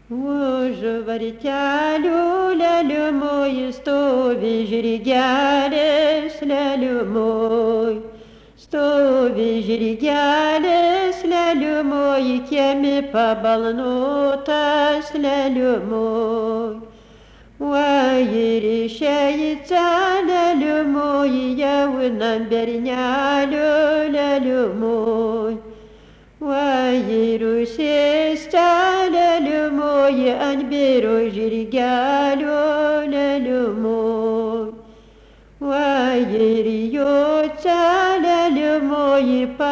Už vartelių leliumoj stovi žirgelis leliumoj. Stovi žirgelis leliumoj, kiemi pabalnotas leliumoj. Va ir išeita leliumoj, jaunam bernelio leliumoj. Va ir užsėsta leliumoj, ant biro žirgelio leliumoj. Va ir jota leliumoj,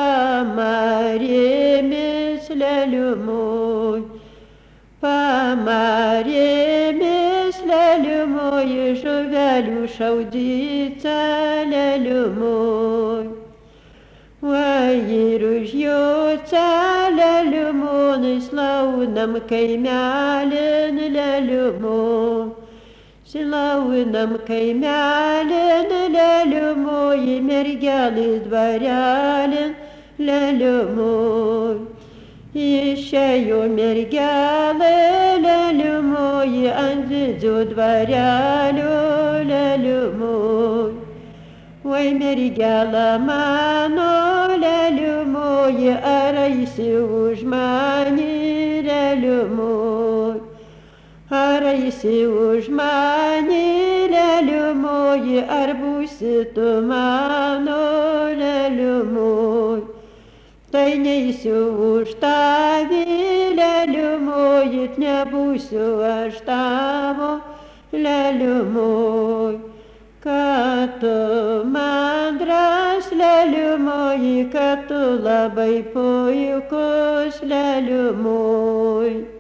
pamarėmis leliumoj. Pamarėmis leliumoj, žuvelių šaudyta leliumoj. Va ir už jota leliumon, slaunam kaimelin leliumon. Slaunam kaimelin leliumoj, mergelės dvarelin leliumoj. Išėjo mergelė leliumoj, ant didžio dvarelio leliumoj. Vai mergelė mano leliumoj, ar eisi už mane leliumoj. Ar eisi už mane leliumoj, ar būsi tu mano leliumoj. Tai neisiu už tavį leliumoj, nebūsiu aš tavo leliumoj. Kad tu mandras leliumoj, kad tu labai puikus leliumoj.